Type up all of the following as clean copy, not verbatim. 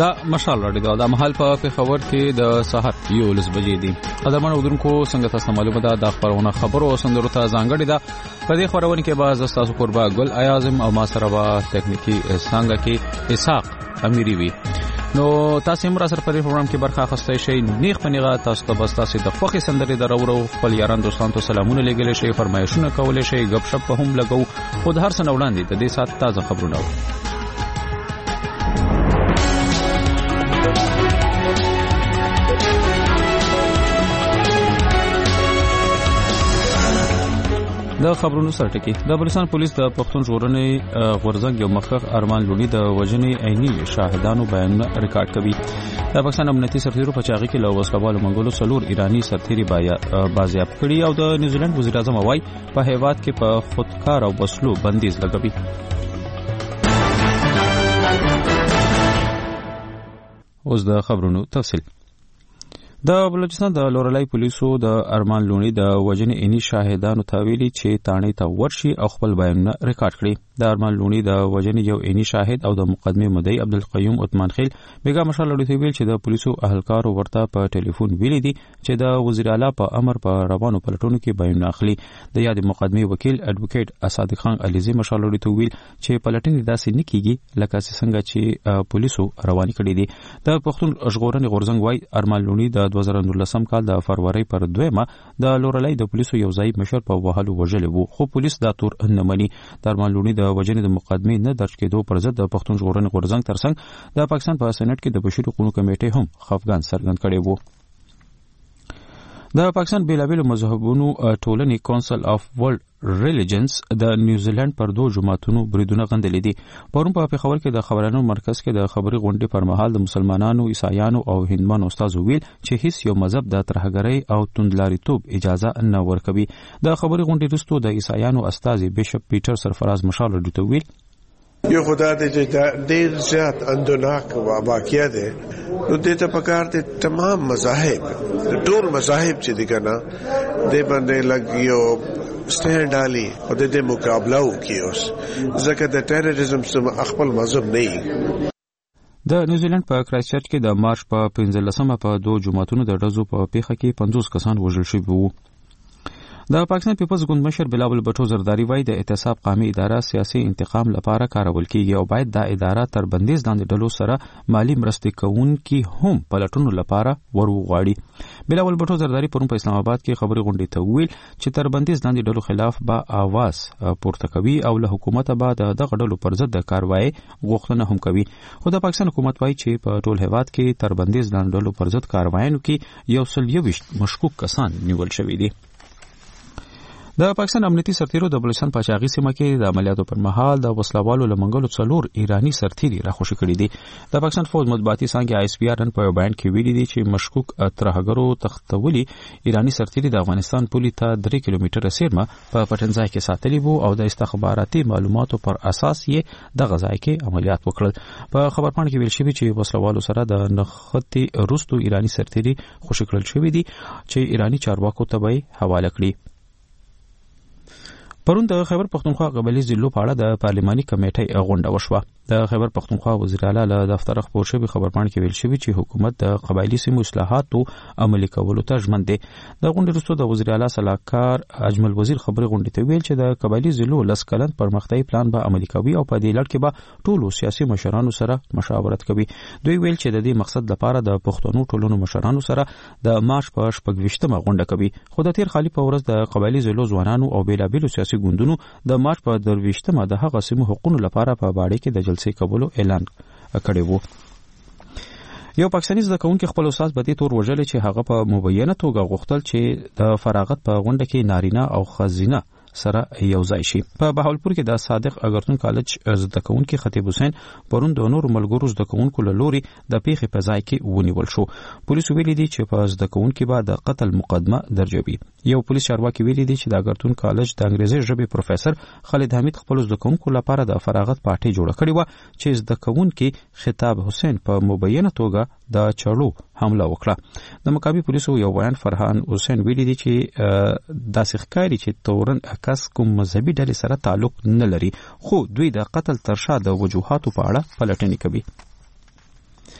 دا مشال راډیو دا مهال په پیښور کې د سحر 11 بجې دي. قدرمن اودونکو څنګه تاسو معلومه ده د خبرونه خبرو او سندرو ته ځانګړي ده. په دې خبرونه کې باز تاسو قربا ګل اعظم او ما سره با تکنیکی څنګه کې اسحاق امیری وي. نو تاسو هم را سره په پروګرام کې برخه اخیستئ شئ. نیغ پنیغه تاسو ته بس تاسو د خوخي سندري درورو خپل یاران دوستان ته سلامونه لګول شي، فرمایشونه کول شي، غب شپ هم لګو. خود هر څه وړاندې د دې سات تازه خبرونه د خبرونو سره ټکی. د بلوچستان پولیس د پښتون ژغورنې غورځنګ یو مخکښ ارمان لونی د وژنې عیني شاهدانو بیانونه ریکارډ کوي. د پاکستان امنیتي سرتیرو په چاغي کې له وسلوالو منګولو څلور ایرانی سرتیري بازیاب کړي او د نیوزیلند وزیر اعظم وايي په هیواد کې په خودکار او وسلو بندیز لګوي. اوس د خبرونو تفصیل. د بلوچستان د لورلای پولیسو د ارمان لونی د وژنې عیني شاهدانو ته ویلي چې تانې ته ورشي او خپل بیانونه ریکارډ کړي. د ارمان لونی د وژنې یو عیني شاهد او د مقدمه مدعي عبدالقیوم عثمان خیل بیګا مشال لوري ویل چې د پولیسو اهلکارو ورته په ټلیفون ویلي دي چې د وزیر اعلی په امر په روانو پلټونو کې بیانونه اخلي. د یاد مقدمه وکیل اډوکیټ صادق خان علیزی مشال لوري ویل چې پلټنې داسې نه کیږي لکه څنګه چې پولیسو رواني کړي دي. د پښتون ژغورنې غورځنګ وايي ارمان لونی د 2019 کال د فروری پر 2 د لورلای د پولیسو یو ځای مشر په وهلو وژل وو، خو پولیس دا تور نه مني. د ارمان لونی د وژنې د مقدمه نه درج کېدو پر ضد د پښتون ژغورنې غورځنګ ترڅنګ د پاکستان په سېنات کې د بشري حقوقو کمیټې هم خفګان څرګند کړی وو. د پاکستان بیلابیلو مذهبونو ټولنې کونسل اف ورلد ریلیجنز د نیوزیلند پر 2 جماعتونو بریدونه غندلې دي. پرون په پیښور کې د خبرانو مرکز کې د خبري غونډې پر مهال د مسلمانانو، عیسایانو او هندوانو استادو ویل چې هیڅ یو مذهب د ترهګرۍ او توندلاریتوب اجازه نه ورکوي. د خبري غونډې وروسته د عیسایانو استاد بیشپ پیټر سرفراز مشال ورته ویل یو خدا دې چې ډېر زیات اندوناک واقعیا ده نو دې ته پکار دي تمام مذاهب ټول مذاهب چې دي کنه دې باندې لګیو سټینډ علی او دې مقابله وکيوس ځکه د ټیرریزم سره خپل مذهب نه. د نیوزیلند په کرایسټ چرچ کې د مارچ په 15 په 2 جماعتونو د ډزو په پیښه کې 50 کسان وژل شوي وو. د پاکستان پیپلز ګوند مشر بلاول بټو زرداری وایي د اعتصاب قومي اداره سیاسي انتقام لپاره کارول کیږي او باید دا اداره تر بندیز لاندې ډلو سره مالی مرستې کوونکي هم پلټونو لپاره ورغواړي. بلاول بټو زرداری پرون په اسلام آباد کې خبري غونډې ته ویل چې تر بندیز لاندې ډلو خلاف به आवाज پورته کوي او له حکومت به دغه ډلو پر ضد د کاروایی غوښتنه هم کوي. خو د پاکستان حکومت وایي چې په ټول هیواد کې تر بندیز لاندې ډلو پر ضد کاروایانو کې 121 مشکوک کسان نیول شوي دي. د پاکستان امنیتي سرتیرو د بلوچستان په چاغي سیمه کې د عملیاتو پر مهال د وسلوالو لمنګلو څلور ایرانی سرتیري راخوشي کړي دي. د پاکستان فوج مطبوعاتي څنګه آی اس پی آر نن په بیان کې ویلي دي چې مشکوک ترهګرو تختولي ایرانی سرتیري د افغانستان پولي ته 3 کیلومتره سیمه په پټنځای کې ساتلي وو او د استخباراتي معلوماتو پر اساس یې د غزای کې عملیات وکړل. په خبرپاڼه کې ویل شوی چې وسلوالو سره د نختی روستو ایرانی سرتیري خوشي کړل شوی دي چې ایرانی چارواکو ته به حواله کړي. پرون د خیبر پختونخوا قبایلی ضلعو په اړه د پارلماني کمیټې غونډه وشوه. د خیبر پختونخوا وزیر اعلی له دفتر خبر شوی خبرپاڼه کې ویل شوی چې حکومت د قبایلی سیمو اصلاحاتو عملي کولو ته ژمن دی. د غونډې وروسته د وزیر اعلی صلاحکار اجمل وزیر خبري غونډې ته ویل چې د قبایلی ضلعو لسکلن پرمختیايي پلان به عملي کوي او په دې لړ کې به ټولو سیاسي مشرانو سره مشاورت کوي. دوی ویل چې د دې مقصد لپاره د پښتنو ټولنو مشرانو سره د مارچ په 28مه غونډه کوي. خو د تیر خالي په ورځ د قبایلی ضلعو ځوانانو او بیلابیلو سیاسي ګوندونو د مارچ په 28مه د هغه سیمو حقوقو لپاره په باړې کې د جلسې کولو اعلان کړی وو. یو پاکستاني زده کوونکی خپل استاد په دې تور وژل چې هغه په مبینه توګه غوښتل چې د فراغت په غونډه کې نارینه او ښځینه سره یو ځای شي. په بهاولپور کې د صادق اګرتون کالج زده کوونکی خطیب حسین پرون د نور ملګرو زده کوونکو له لوري د پیښې په ځای کې ونیول شو. پولیسو ویلي دي چې په زده کوونکي به د قتل مقدمه درج وي. یو پولیس چارواکي ویلي دي چې د اګرتون کالج د انګریزي ژبې پروفیسور خالد حمید خپل زده کوونکو لپاره د فراغت پارټي جوړه کړې و چې زده کوونکي خطاب حسین په مبینه توګه د چړو حمله وکړه. د مقابل پولیسو یو بیان فرحان حسین ویلي دي چې داسې ښکاري چې تورن کس کوم مذهبي ډلې سره تعلق نه لري خو دوی د قتل تر شا د وجوهاتو په اړه پلټنې کوي.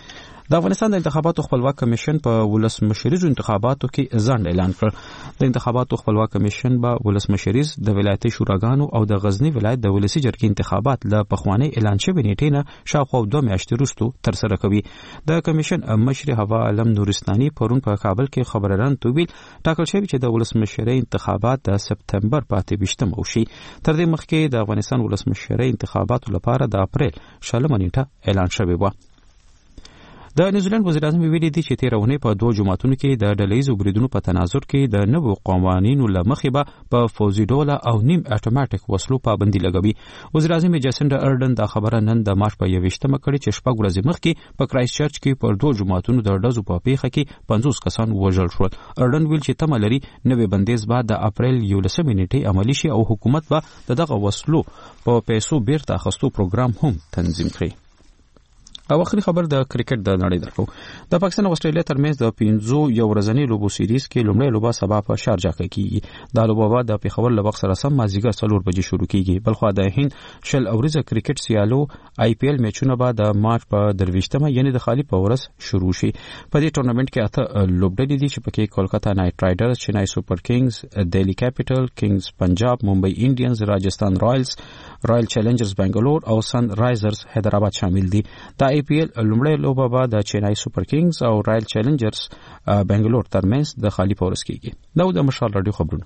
د افغانستان د انتخاباتو خپلواک کمیشن په ولسمشریزو انتخاباتو کې ځنډ اعلان کړ. د انتخاباتو خپلواک کمیشن به ولسمشریز د ولایتي شوراګانو او د غزنی ولایت د ولسی جرګې انتخابات له پخوانی اعلان شوی نیټې نه شاوخوا 2 میاشتې وروسته ترسره کوي. د کمیشن مشر هوا علم نورستاني پرون په کابل کې خبريالانو ته ویل ټاکل شوی چې د ولسمشری انتخابات د سپتمبر په 28 وشي. تر دې مخکې د افغانستان ولسمشری انتخاباتو لپاره د اپریل 20 نیټه اعلان شوی و. د نیوزیلند وزیر اعظم ویلي دی چې تیر اونۍ په 2 جماعتونو کې د ډلهیزو بریدونو په تناظر کې د نوو قوانینو له مخې به په فوزي ډول او نیم اتوماتیک وسلو پابندي لګوي. وزیر اعظم جاسینډا ارډن دا خبره نن د مارچ په 21 کړي چې شپږ ورځې مخکې په کرایسټ چرچ کې پر 2 جماعتونو د ډزو په پیښه کې 50 کسان وژل شول. ارډن ویل چې تمه لري نوې بندیز بعد د اپریل 11 نیټې عملی شي او حکومت به دغه وسلو په پیسو بیرته اخیستو پروګرام هم تنظیم کړي. او اخري خبر د کرکټ د نړۍ درکو. د پاکستان او استرالیا ترمنځ د 15 یو ورځنی لوبو سیریز کې لومړی لوبه سبا په شارجه کې کیږي. دا لوبه د پیښور له وخت سره سم مازیګر 4 بجې شروع کیږي. بلخو د هند شل اوريزه کرکټ سیالو آی پی ایل میچونه به د مارچ په 23 یعنی د خالی په ورځ شروع شي. په دې ټورنمنت کې اته لوبډلې دي چې پکې کولکتا نایټ رایډرز، چنای سوپر کینګز، دهلی کیپټل کینګز پنجاب، ممبئی انډینز، راجستان رایلز، رایل چیلنجرز بنگلور او سن رایزرز حیدرآباد شامل دي. د آی پی ایل لومړی لوبه به د چنای سوپر کینګز او رایل چیلنجرز بنگلور ترمنځ د خالی په ورځ کېږي. دا د مشال رادیو خبرونه.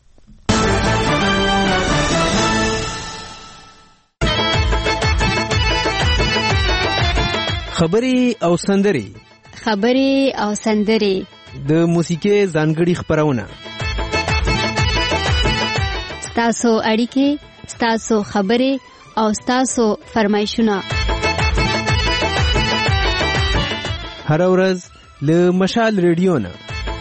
خبري او سندري د موسیقي ځانګړي خبرونه. ستاسو اړیکې، ستاسو خبري او ستاسو فرمایشونه هر ورځ له مشال ریډیو نه.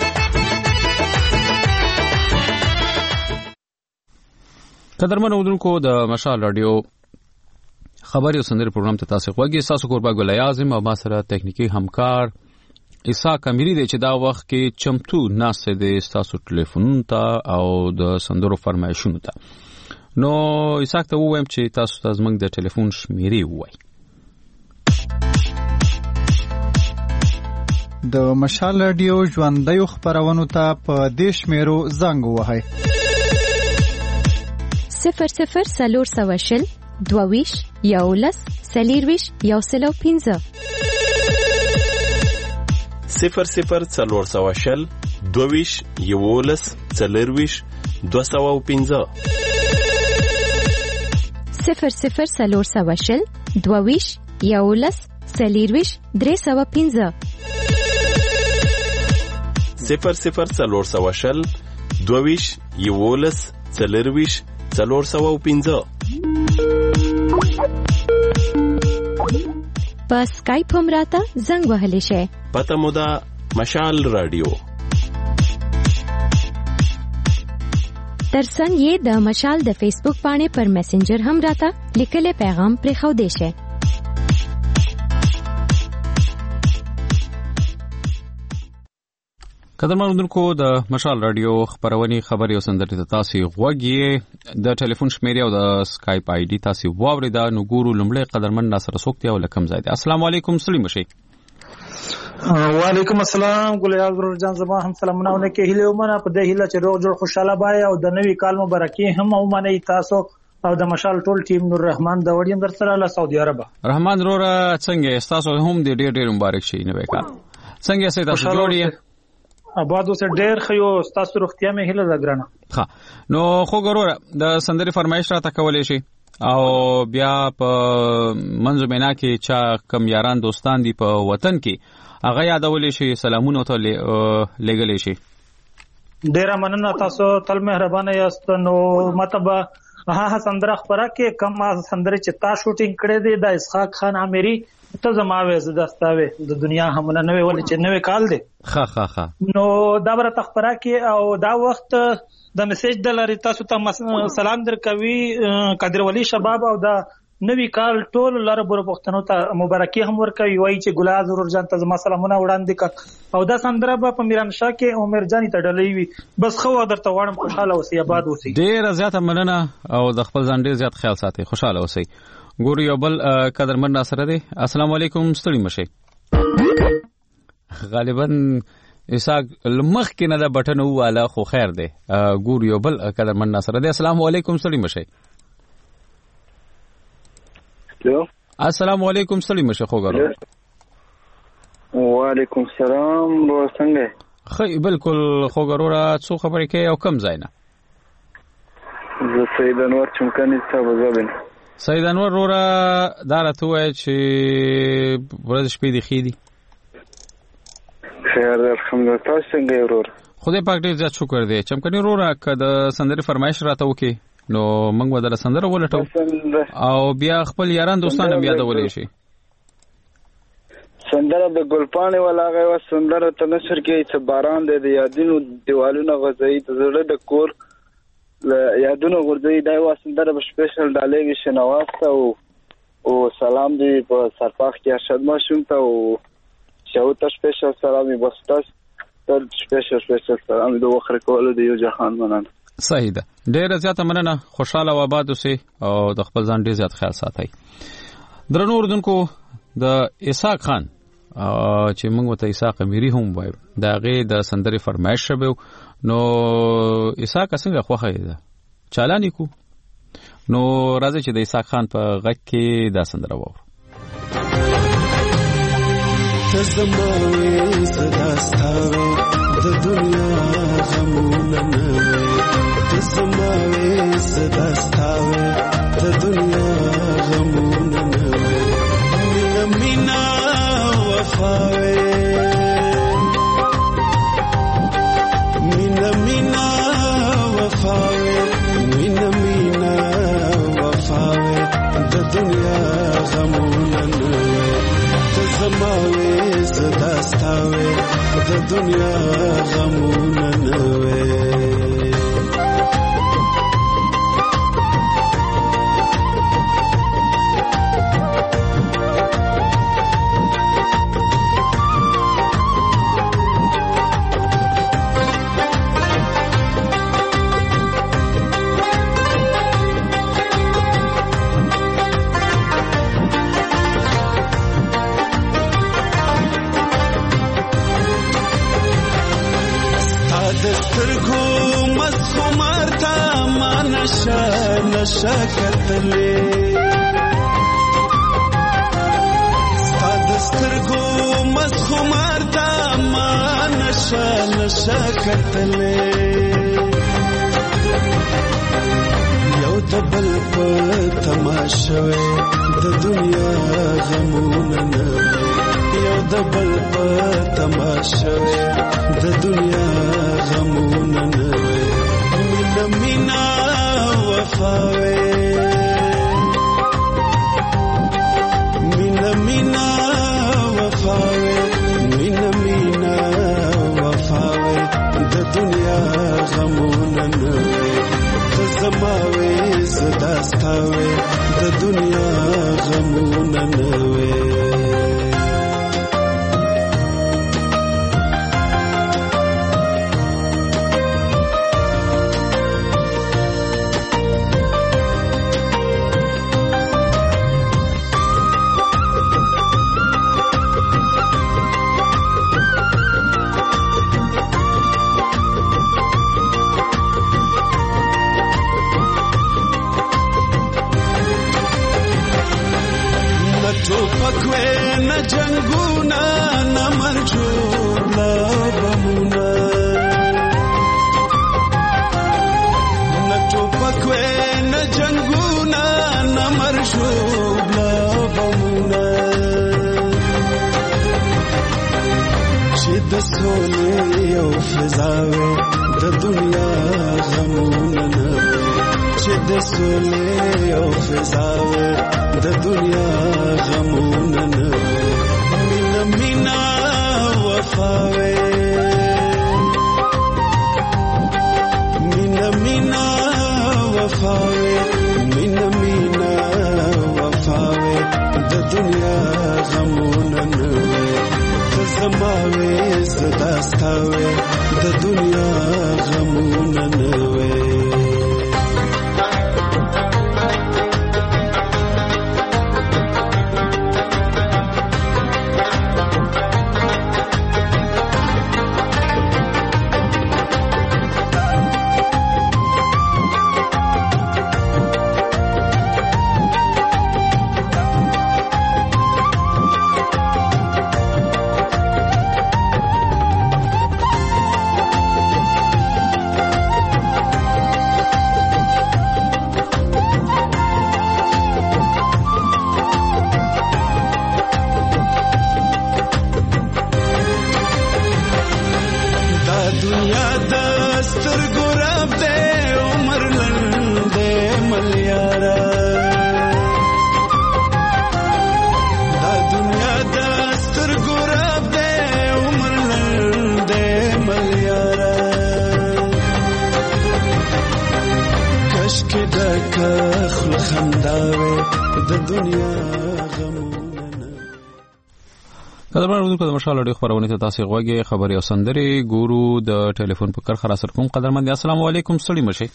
قدرمن اودونکو د مشال رادیو خبري او سندري پروګرام ته تاسو غوږی. تاسو قربا ګل اعظم او ما سره تکنیکی همکار اسحاق امیری دی چې دا وخت کې چمتو ناسه د تاسو ټلیفون ته او د سندرو فرمایشونو ته. نو اسحاق ته وایم چې تاسو تاسو موږ د ټلیفون شمیرې وای. د مشال رادیو ژوندۍ خبرونو ته په دې شمیرو زنګ ووهئ: 00 400 شل 22 11 40 105 00 400 شل 22 11 40 205 00 400 شل 22 11 40 305 00 400 شل 22 11 40 405 په سکایپ هم راته زنګ وهلی شي. پته مو ده مشال رادیو. ترڅنګ یې د مشال د فیسبوک باندې پر میسنجر هم راته لیکلي پیغام پرې خو دی شي. قدرمن اودونکو د مشال رادیو خبرونې خبري او سندري ته تاسو غوږی. د ټلیفون شمیرې او د سکایپ آی ډي تاسو واورید. نو ګورو لمړی قدرمن ناصر سوکتی او لکم زاید. السلام علیکم. سلیم شي. وعلیکم السلام. ګل یاغور جان زما هم سلامونه ونکه هیله ومنه په دې هیله چې روغ جوړ خوشاله بای او د نوې کال مبارکي هم ومنه تاسو او د مشال ټول ټیم نور رحمان د وړیم در سره له سعودي عرب. رحمان روره څنګه تاسو هم دې ډېر مبارک شي نوې کال. څنګه سي تاسو جوړی؟ آباد اوسه ډېر خيو تاسو روغتیا مې هیله زګرانه. ها نو خو ګوره د سندري فرمایش را تکولې شي او بیا په منځمنه کې چا کم یاران دوستان دي په وطن کې هغه یادولې شي، سلامونه ته لګلې شي. ډېر مننه، تاسو تل مهربانه یاست. نو مطلب ها سندره خبره کې کم سندره چې تا شوټینګ کړې دي د اسحاق خان امیری ته زماوي زداستاوي د دنیا همونه نوې ولې چې نوې کال دی. ها نو دا بر تخبره کې او دا وخت د میسج د لري تاسو ته سلام درکوي قادر ولی شباب او دا نوې کال ټول لاره بور پښتنو ته مبارکي هم ورکوي. وایي چې ګلاب ضرور جان ته زما سلامونه وړاندې کړ او دا سندره په میران شاه کې عمر جان ته ډلې وي. بس خو درته واړم خوشاله اوسئ، آباد اوسئ. ډېر زیاته مننه او د خپل ځان ډېر زیات خیال ساتئ، خوشاله اوسئ. ګورو یو بل قدرمن ناصر دی. السلام علیکم. ستړي مشه. غالبا اساق لمخ کې نه دا بټن والا خو خیر دی ګور یو بل قدرمن ناصر دی. السلام علیکم سړی مشه. السلام علیکم سړی مشه خو ګورو. وعلیکم السلام څنګه خی بالکل خو ګورو را څو خبرې کې او کم ځای نه. زه سید انور چمکانی صاحب زابن. سید انور رورا دارته وای چې ورځ شپې دی خېدي. خیر الحمدلله. تاسو څنګه یو ورور؟ خدای پاک دې زیات شکر دی. چمکني رورا کده سندري فرمایش راته وکي نو موږ ودل سندره ولټو او بیا خپل یاران دوستان هم یادولې شي. سندره د ګلپانې ولاغه و سندره ته نشر کې چې باران دې یادینو دیوالونو غزي ته زړه د کور یادونو غردي دا و سندره په سپیشل ډالې وی شنواسته او سلام دې په سرپاخ کې ارشد ماشوم ته او شاو ته سپیشل سلامي بستاس ته سپیشل سلام د وخر کول دی یو جهان مننه. صحیح ده. ډېر زیاته مننه. خوشاله و آباد اوسئ او د خپل ځان ډېر زیات خیال ساتئ. درنو اردوونکو د اسحاق خان چې موږ ته اسحاق امیری هم وایو دا غي د سندري فرمایش شوه نو اسحاق څنګه خوخه ده چالانې کو نو راځي چې د اسحاق خان په غږ کې دا سندره وو. تزموي صداستاوي د دنیا غمونه نه تزموي صداستاوي د دنیا غمونه نه مینا وفاوي مینا وفاوي مینا وفاوي د دنیا غمونه نه تزموي صداستاوي د دنیا غمونه نه شکتلې ستاد سترګو مسخمار تا ما نشه کتلې یو دبل په تماشوي د دنیا غمونه نه یو دبل په تماشوي د دنیا غمونه نه مینا وفاوي مینا وفاوي مینا وفاوي د دنیا غمونه نه تزماوي صداستاوي د دنیا غمونه نه جنگونا نمرجوب لابمونا نتوپکوی نجنگونا نمرجوب لابمونا چه د سولې او فضاوي د دنیا غمونه نه چه د سولې او فضاوي د دنیا غمونه نه مینا وفاوي مینا وفاوي مینا وفاوي د دنیا غمونه نه تزماوي صداستاوي د دنیا غمونه نه دنیا د سترګو رب دې عمر لنډ ملیارا دا دنیا د سترګو رب دې عمر لنډ ملیارا کاش کې د خل خنداوي د دنیا قدرمن وګورئ د مشال اړیخ خبرونه ته تاسو غوږی خبري او سندري ګورو د ټلیفون په کار خلاص کوم قدرمن السلام علیکم ستړي مشه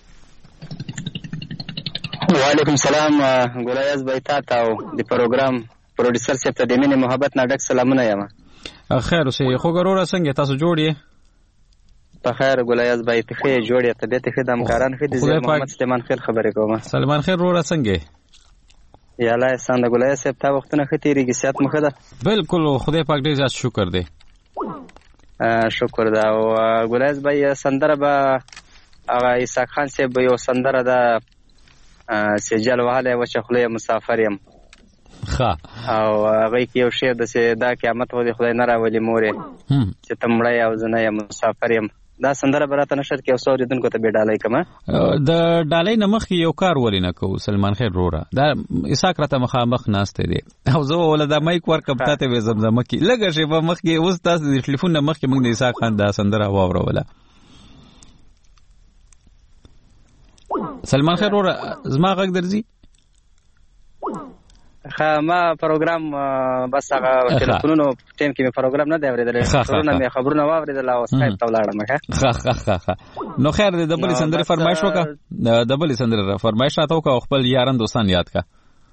وعلیکم السلام ګولایز بایتا تاو د پروګرام پروډوسر صاحب ته د مینه محبت ناډک سلامونه یم خیر اوسې خو ګورو څنګه تاسو جوړی په خیر ګولایز بایتا خې جوړی ته به ته د همکاران خې د محمد سلیمان خیر خبرې کوم سلیمان خیر ورو څنګه یا الله احسان د ګولایز صاحب ته وختونه ختیریږي صحت مخه ده بالکل خدای پاک دې زیات شکر دی شکر ده او ګولایز بای سندره به هغه اسحاق خان صاحب یو سندره ده سجل وهله و شخله مسافر يم ها او هغه کې یو شعر د دا قیامت و خدای نه راولي مورې چې تمړی او زنه یم مسافر يم دا سندره براته نشد کې اوسو ریدونکو ته به ډالای کما د ډالای نمخ یو کار ولینه کو سلمان خیر روره دا اساک راته مخامخ ناشته دي او زه ولدا مایک ورکب ته به زمزمه کی لګه شی په مخ کې اوس تاسو د ټلیفون نمخ کې موږ د اساک خان دا سندره واوروله سلمان خیر روره زما غږ درځي ما پروګرام بس هغه ټلیفونونو ټیم کې پروګرام نه دی اوریدل خبرونه واوریدل او سکایپ ته ولاړم ښه نو خیر د دبل سندره فرمایش وکړه د دبل سندره فرمایش راته وکړه خپل یاران دوستان یاد کا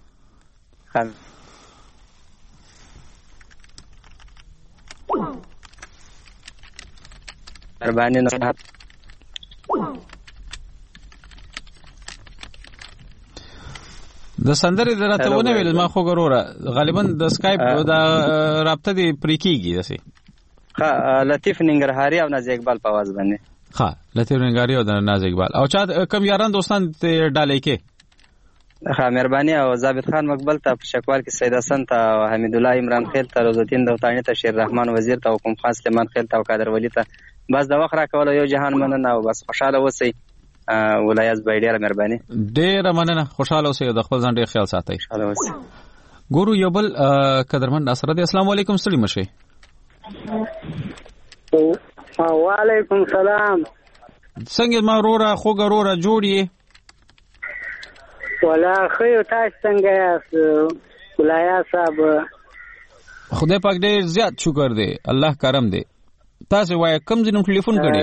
مهرباني نصيحت د سندرې درته ونه ویل ما خو ګوره غالبا د سکایپ د رابطه دی پریکیږي دسي ها لطیف ننګرهاري او ناز اقبال په आवाज باندې ها لطیف ننګرهاري او ناز اقبال او چا کم یاران دوستان ته ډالې کې ها مهرباني او ثابت خان مقبل ته په شکوال کې سید حسن ته حمید الله عمران خیل ته روزالدین دوتانی ته شیر رحمان وزیر ته حکم خاص سلیمان خیل ته قادر ولی ته بس د وخت را کول یو جهان مننه او بس خوشاله اوسئ ولایت به ډیره مهرباني ډیره مننه خوشاله اوسئ د خپل ځان ډیر خیال ساتئ خوشاله اوسئ ګورو یو بل قدرمن اسره دی السلام علیکم ستړي مشه وعلیکم السلام څنګه ما روره خو ګروره جوړی ولا خیر تاسو څنګه یاست ولایت صاحب خدای پاک ډیر زیات شکر دی الله کرم دی تاسو وای کوم ځینم ټلیفون کړی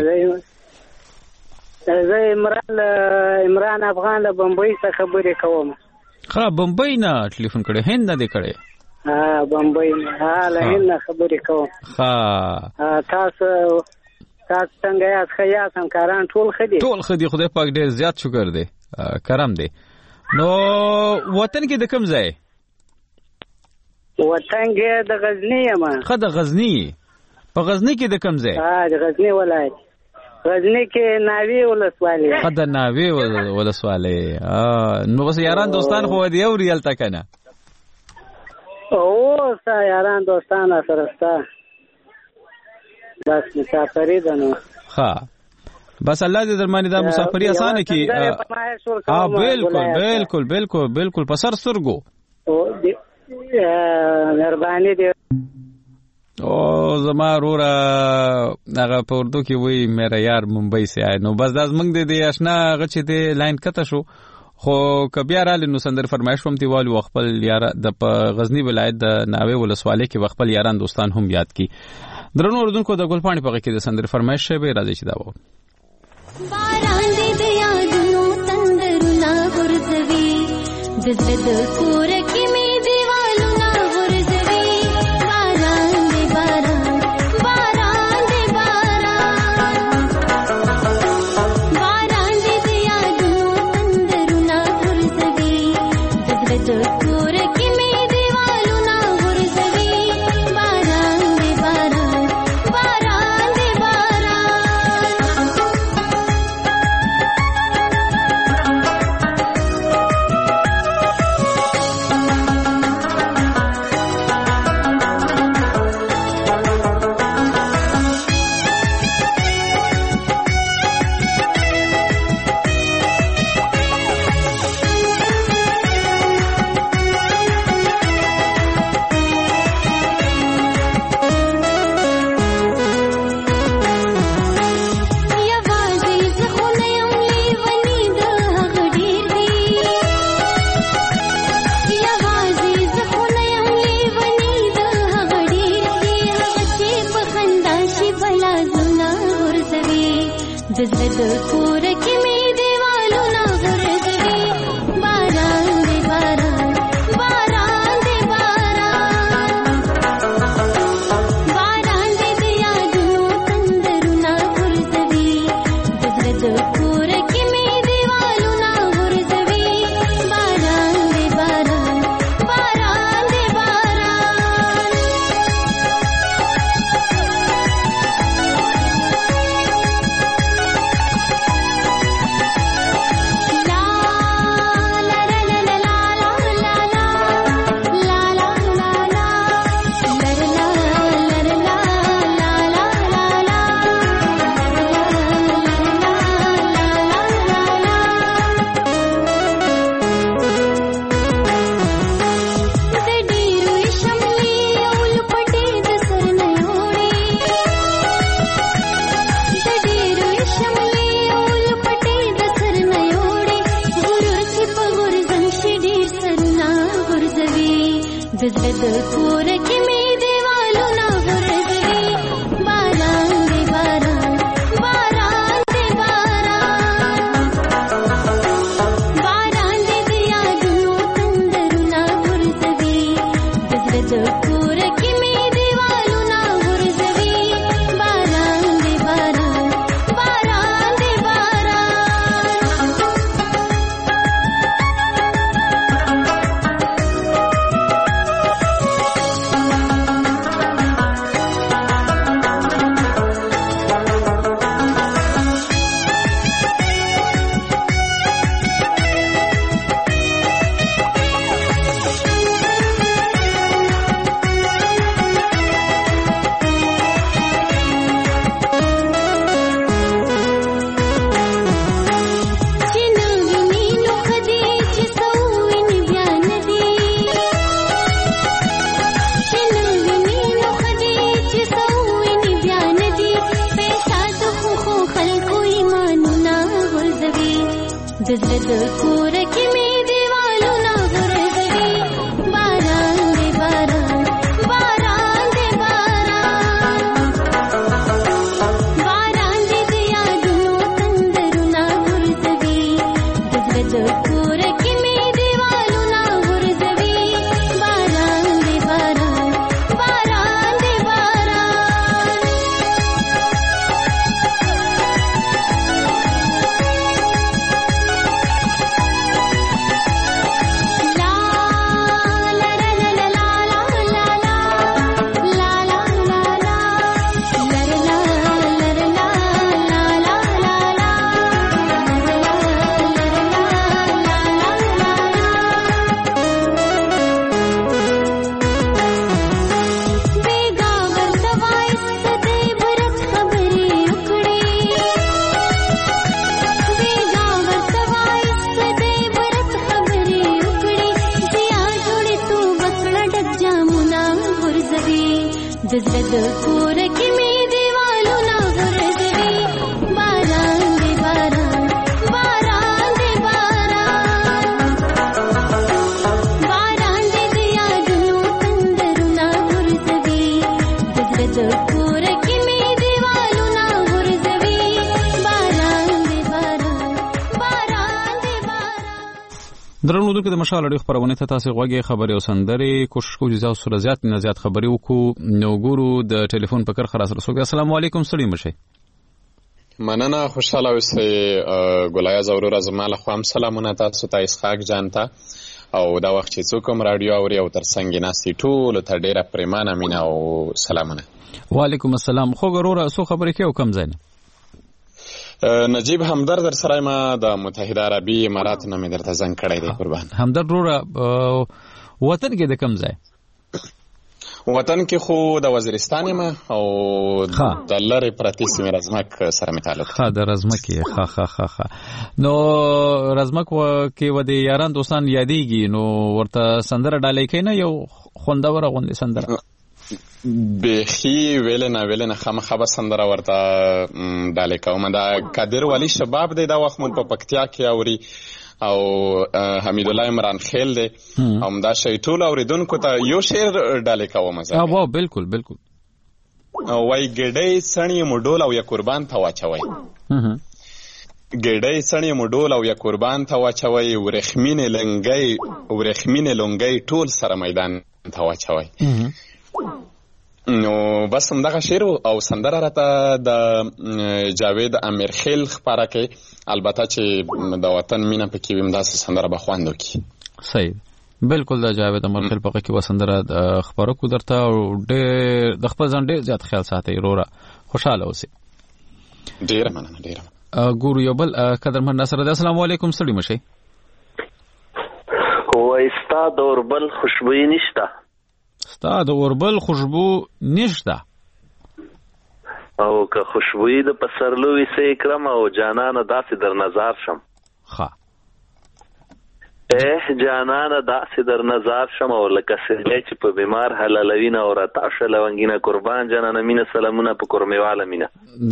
زه عمران افغان له بمبئی څخه خبرې کوم ها بمبئی نه ټلیفون کړی هند نه دی کړی بمبئی ها له هند خبرې کوم ها تاسو څنګه یاست خیاط همکاران ټول خدي خدای پاک ډیر زیات شکر دی کرم دی نو وطن کې د کوم ځای وطن کې د غزنی یم د غزنی په غزنی کې د کوم ځای د غزنی ولایت غزنی کې ناوی ولسوالۍ د ناوی ولسوالۍ نو بس یاران دوستان خو دی او ریال تا کنه او یاران دوستان سره ستا بس مسافری ده نو ها بس الله دې درمانه دا مسافری اسانه کی بالکل په سر سرګو مهرباني دې او زما رورا هغه په اردو کې وای میرا یار ممبئی سے آئے نو بس داس منګ دې آشنا هغه چې دې لاین کته شو خو کبیا را لنو سندر فرمایش هم دیوالو خپل یار د غزنی ولایت د ناوې ولسوالۍ کې خپل یاران دوستان هم یاد کی درنو اردوونکو د ګلپاڼې په کې د سندر فرمایش به راځي چې دا و باران دې د یادونو تندرونه ورځوي د زړه د کور کې می دیوالونه ورځوي باران دې باران دې باران دې د یادونو تندرونه ورځوي د زړه د کور کې می دیوالونه ورځوي باران دې باران دې د زړه د کور کې مې دیوالونه غورځوي باران دی باران باران دی باران باران دی د یادونو تندرونه غورځوي د زړه د کور کې مې دیوالونه غورځوي باران دی باران باران دی باران د زړه د کور کې مې دیوالونه غورځوي باران دی باران باران دی باران باران دی د یادونو تندرونه غورځوي د زړه د کور کې مې دیوالونه غورځوي باران دی باران باران دی باران د زړه د کور کې مې دیوالونه غورځوي باران دی باران باران دی باران باران دی د یادونو تندرونه غورځوي د زړه د کور کې مې دیوالونه غورځوي باران دی باران باران دی باران د زړه د کور کې مې دیوالونه غورځوي باران دی باران باران دی باران باران دی د یادونو تندرونه غورځوي د زړه د کور کې مې دیوالونه غورځوي باران دی باران باران دی باران درنو دغه د مشال اړیخ پرونه ته تاسو غوږی خبري او سندري کوشش کوو چې تاسو زیات نه زیات خبري وکړو نو ګورو د ټلیفون په کر خلاص رسول السلام علیکم سړي مشه مننه خوشاله اوسئ ګلایز اورور زماله خو هم سلامونه تاسو ته اسحاق جان ته او دا وخت چې څوک هم رادیو اوري او تر څنګ ناستي ټول ته ډیره پریمانه مینا او سلامونه وعلیکم السلام خو ګوره سو خبرې کې کوم ځای نجیب همدرد در سره ما د متحده عربی امارات نه مې درته زنګ کړی دی قربان همدرد وروره وطن کې د کوم ځای وطن کې خو د وزیرستان ما او د لری پرتی سیمه رزمک سره می تعلق د رزمک ښه نو رزمک کې و د یاران دوستان یادېږي نو ورته سندره ډالۍ کینه یو خوندور غوندې سندره بخي ویلنه خامخا سندره ورته ډالۍ کوم دا قادر ولی شباب دی دا وخت مون په پکتیا کې اوري او حمید الله عمران خیل دی هم دا شی ټول اوریدونکو ته یو شعر ډالۍ کوم زه واو بالکل وای ګډۍ سڼې مو ډول او یا قربان ته واچوئ. ګډۍ سڼې مو ډول او یا قربان ته واچوئ. ورېښمینې لونګۍ ټول سره میدان ته واچوئ. نو بس همدغه شعر او سندره راته د جاوید امیرخیل خپاره کړې. البته چې د وطن مینه پکې وي همداسې سندره به خوند وکړي. صحیح بالکل د جاوید امیرخیل په کې به سندره خپاره کو درته او ډېر د خپل ځان ډېر زیات خیال ساتئ وروره خوشحاله اوسئ. ډېره مننه ډېره. ګورو یو بل قدرمن ناصر دی. السلام علیکم ستړي مشئ. وای ستا د اوربل خوشبویي نشته. ستا د اوربل خوشبو نشته او که خوشبویي د پسرلو وي څه کړم او جانانه داسې در نظر شم. ښه جانانه داسې در نظر شم او لکه سیلی چې په بیمار حلالوي نه او راتاشه لونګینه قربان جانانه مینه سلامونه په کورمیواله مینه.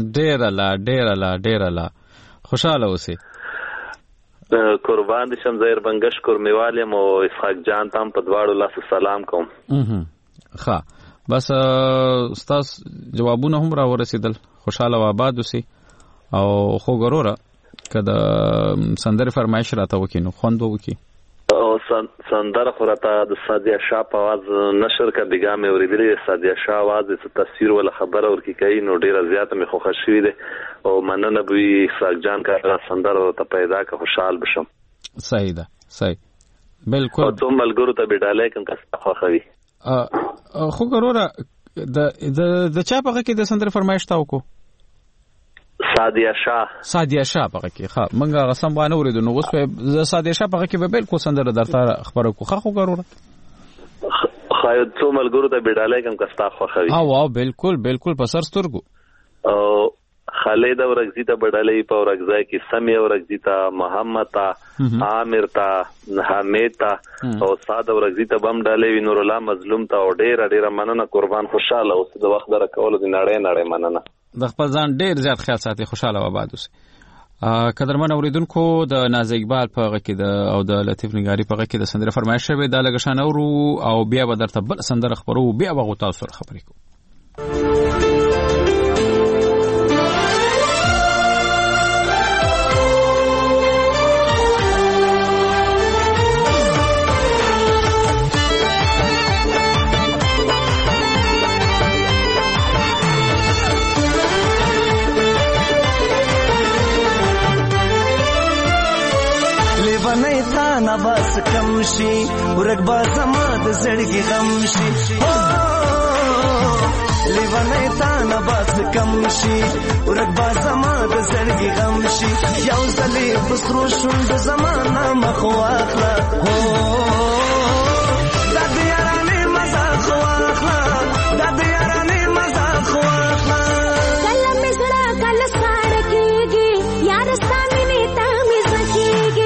ډېره لا خوشحاله اوسئ. قربان دي شم زهیر بنگش کورمیوال یم او اسحاق جان ته هم په دواړو لاسو سلام کوم. ښه بس ستاسو جوابونه هم را ورسېدل. خوشحاله او آباد اوسئ او خو ګروره که د سندرې فرمایش راته وکړي نو خوند به وکړي. او سندره خو راته د سادیه شاه په آواز نشر که بیګا مې اورېدلې. سادیه شاه آواز د تصویر ولا خبره ورکې کوي نو ډېره زیاته مې خوښه شوې ده او مننه به وي اسحاق جان که هغه سندره ورته پیدا که خوشحال بشم. صحیح ده صحیح بالکل. او څو ملګرو ته به ډالۍ کوم که ستا خوښوي. خو ګروره د چا په غږ کې د سندرې فرمایش تا وکړو؟ سادیه شاه په غږ کې. ښه موږ هغه سم وانه اورېدو نو اوس د سادیه شاه په غږ کې به بالکل سندره درته خپره کړو. ښه خو ګروره خاید څو ملګرو ته به ډالۍ کوم که ستا خوښوي. او بالکل په سر سترګو. او خالد اورغزی ته بدلې په اورغزای کې سمي اورغزی ته محمد ته عامر ته حمید ته او ساده اورغزی ته بم ډالې نور الله مظلوم ته او ډېر مننه قربان خوشاله اوس د وخت در کول د نړۍ مننه. د خپل ځان ډېر زیات خیال ساتي. خوشاله و آباد اوسئ. قدرمن اوریدونکو د ناز اقبال په غږ کې او د لطیف نګاری په غږ کې د سندره فرمایش شوی دا لګښان اورو او بیا به درته بل سندره خبرو بیا به تاسو سره خبرې کوو. نباس کم شي ورګ با زما د زړګي غم شي لیوانه تا نباس کم شي ورګ با زما د زړګي غم شي یو ځلې بسرو شوند زمانہ مخو اخلا د دیارانه مزه خو اخلا د دیارانه مزه خو اخلا کله مزرا کله سار کېږي یار سامنے تا مزه کېږي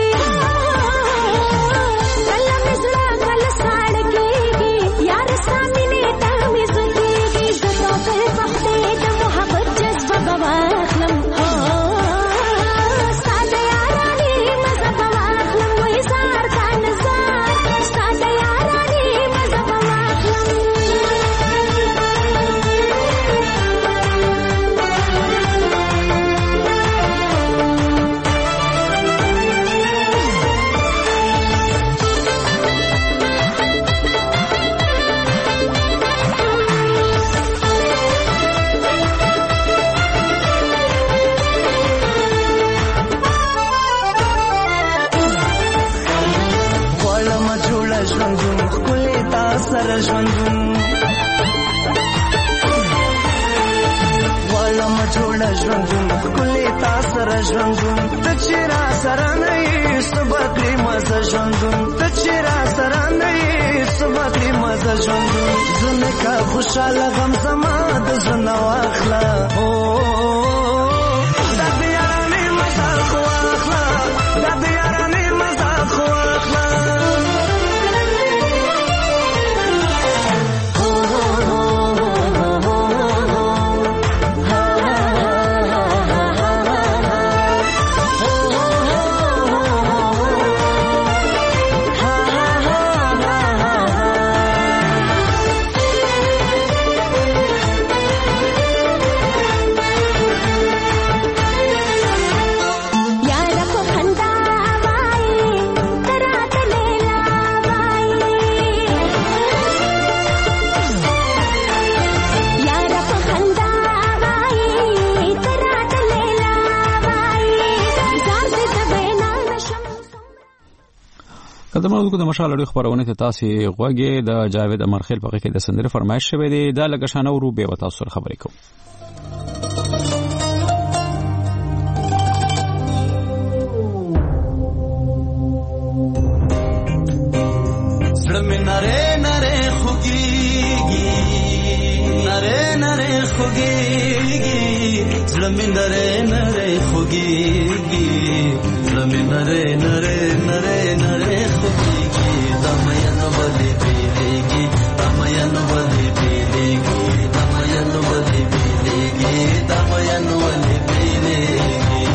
خوشاله غم زما د زنه واخلا د دیارانه مزه خو اخلا د دیارانه مزه خو اخلا کدمونکو د مشال اړیخ خبرونه ته تاسو غوږی د جاوید امرخیل په کې د سندره فرمایش شوی دی دا لګ شانه ورو به وتا سره خبرې کوم زړه مې نره نره خوږیږي نره نره خوږیږي زړه مې نره نره خوږیږي زړه مې نره نره نره نره خوږیږي دمین ولې بیلېږي دمین ولې بیلېږي دمین ولې بیلېږي دمین ولې بیلېږي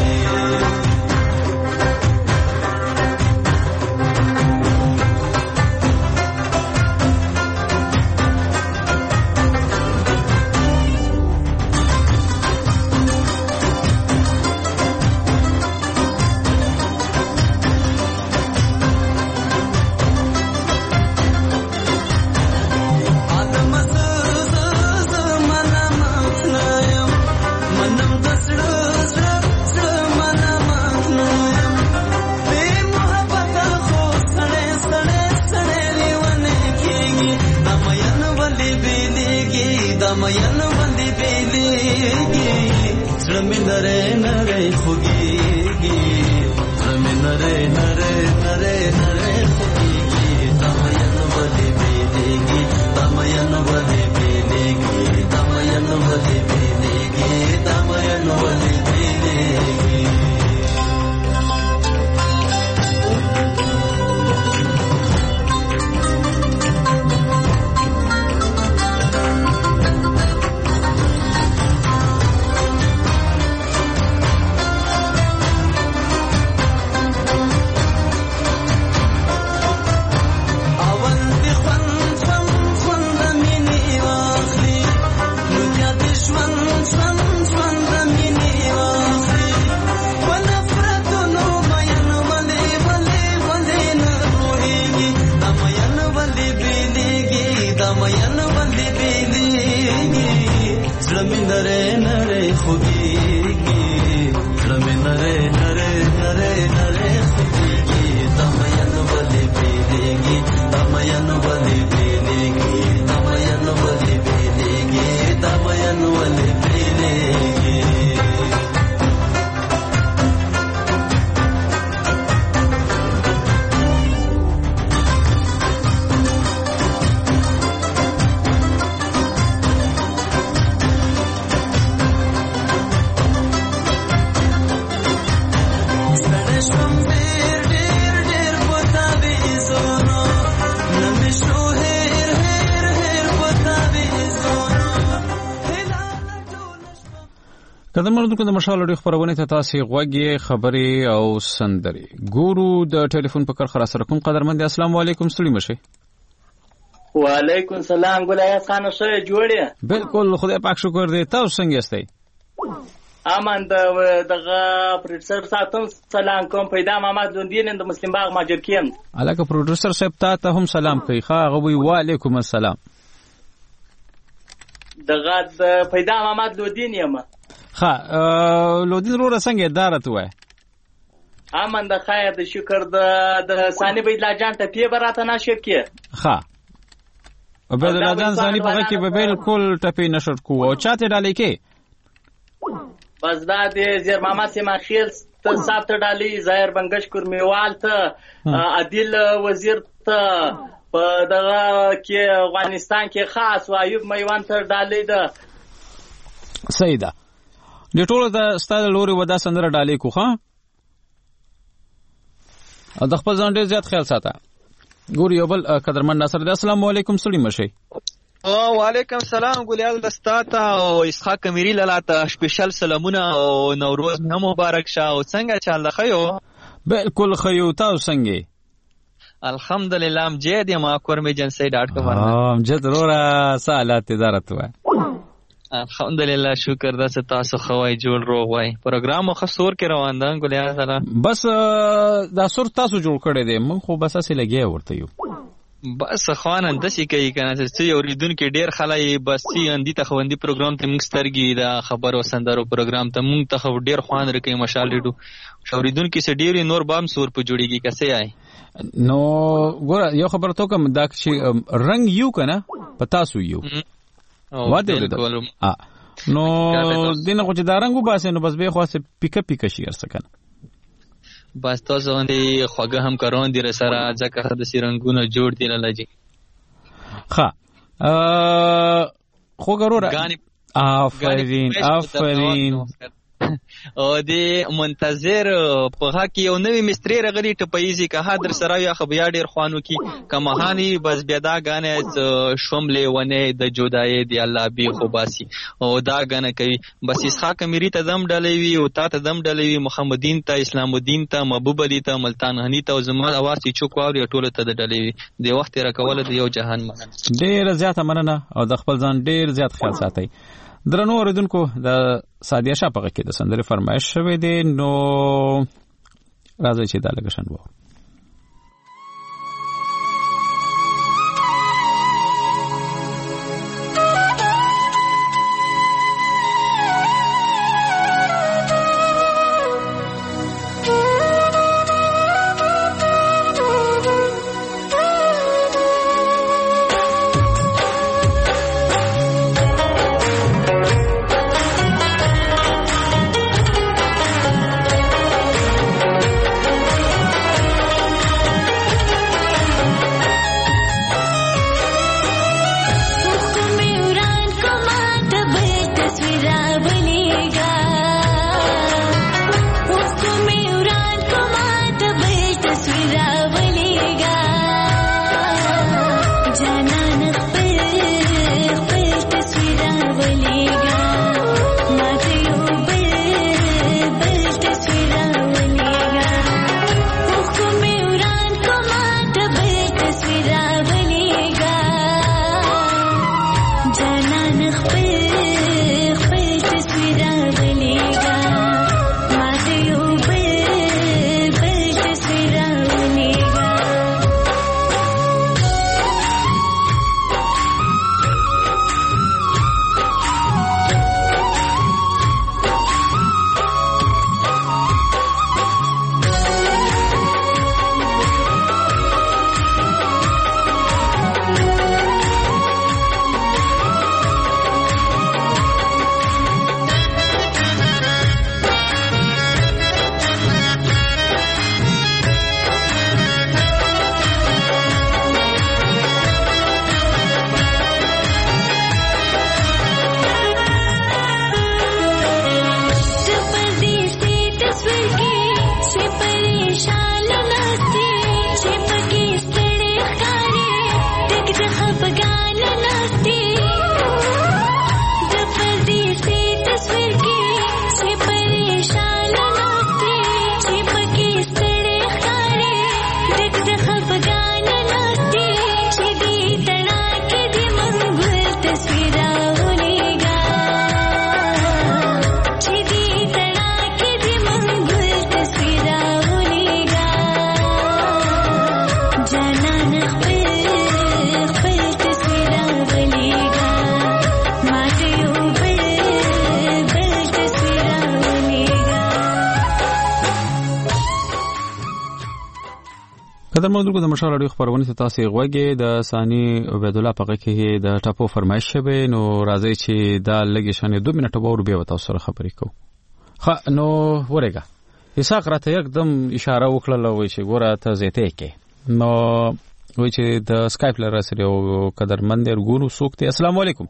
دمین ولې بیلېږي زړه مې نری نری خوږیږي زړه مې نری نری نری نری خوږیږي دمین ولې بیلېږي دمین ولې بیلېږي دمین ولې بیلېږي دمین ولې بیلېږي کدمونکو د مشال اړیخ خبرونه ته تاسو غوږی خبرې او سندري ګورو د ټلیفون په کار خلاص رقم قدرمن السلام علیکم ستړي مشه وعلیکم سلام ګلای خان شه جوړه بالکل خدای پاک شکر دی تاسو څنګه یاستئ امان دغه پروډوسر ساتم سلام کوم پیدا محمد لوندین د مسلم باغ ماجر کیم الکه پروډوسر صاحب ته هم سلام کوي ښه غوي وعلیکم السلام دغه پیدا محمد لوندین یم ها لودین رو څنګه اداره توه امن د خیر د شکر د ثاني بيد لاجان ته پی براته نشب کې ها عبد الله جان ثاني په کې به بالکل ټپی نشر کو او چاته ډالې کې بس دا د زیر محمد سیما خیل ته صاحب ته ډالې ظاهر بنگش کورمیوال ته عادل وزیر ته په دغه کې افغانستان کې خاص وایوب میوان ته ډالې ده سیدا د ټولو د ستاده لوري ودا سندره ډالې کو ښا د خپل ځان ډیر زیات خیال ساته ګور یو بل قدرمن ناصر السلام علیکم سړي مشه وعلیکم السلام ګلیال دستاته او اسحاق امیری لاله سپیشل سلامونه او نوروز هم مبارک شه او څنګه چل خيو بالکل خيو تاسو څنګه الحمدلله امجد ما کورمه جنسي ډاټ کوم امجد رورا سالات تجارت و الحمدلله شکر ده چې تاسو خوای جوړ روغ وای پروګرام خصور کې روان ده ګلیال سره بس دا سور تاسو جوړ کړی دی من خو بس اسې لګي ورته یو بس خوانه داسې کوي کنه چې یو ریدونکو ډیر خلای بس اندی ته خوندي پروګرام ته موږ سترګي دا خبرو سندرو پروګرام ته موږ ته ډیر خوان رکې مشال ریډو شوریدونکو سه ډیر نور بام سور په جوړیږي کسه آی نو ګوره یو خبر ته کوم دا چې رنگ یو کنه پتا سو یو واده نو دینه خو چې دا رنگو باسه نو بس به خاصه پیکا پیکا شي ارسکنه بس تاسو باندې خوګه هم کارون دي سره ځکه د سیرنګونو جوړ دي لږی ها خو ګورو آفرین او د منتظر په حق یو نوې مستری رغلی ټپایزي که حاضر سره یا خو بیا ډیر خوانو کی کمهانی بس بیا غانه شوملې ونه د جدای دی الله بي خو باسي او دا غانه کوي بس اسحاق اميري ته دم ډلوي او تا ته دم ډلوي محمدین ته اسلام الدین ته محبوب علي ته ملتان هني ته زما اواز چوک واوري ټوله ته ډلوي دی وخت را کوله د یو جهان مننه ډیر زیاته مننه او د خپل ځان ډیر زیات خیال ساتي درنو اوریدونکو د سادیه شاپغه کې د سندره فرمایش شوه دي نو راځي چې دا لګشن وو قدر مونږ د مشال اړیو خبرونه ته تاسو غوږی د ثاني عبید الله پغه کې د ټاپو فرمایش شوه نو راځي چې دا لګي شانې 2 منټه وور بیا تاسو سره خبرې کوو خا نو ورګه اسحاق راته یکدم اشاره وکړه وای چې ګوره ته زیته کې نو وای چې د اسکایپ لپاره سره یو قدر مند ورګورو سوکته السلام علیکم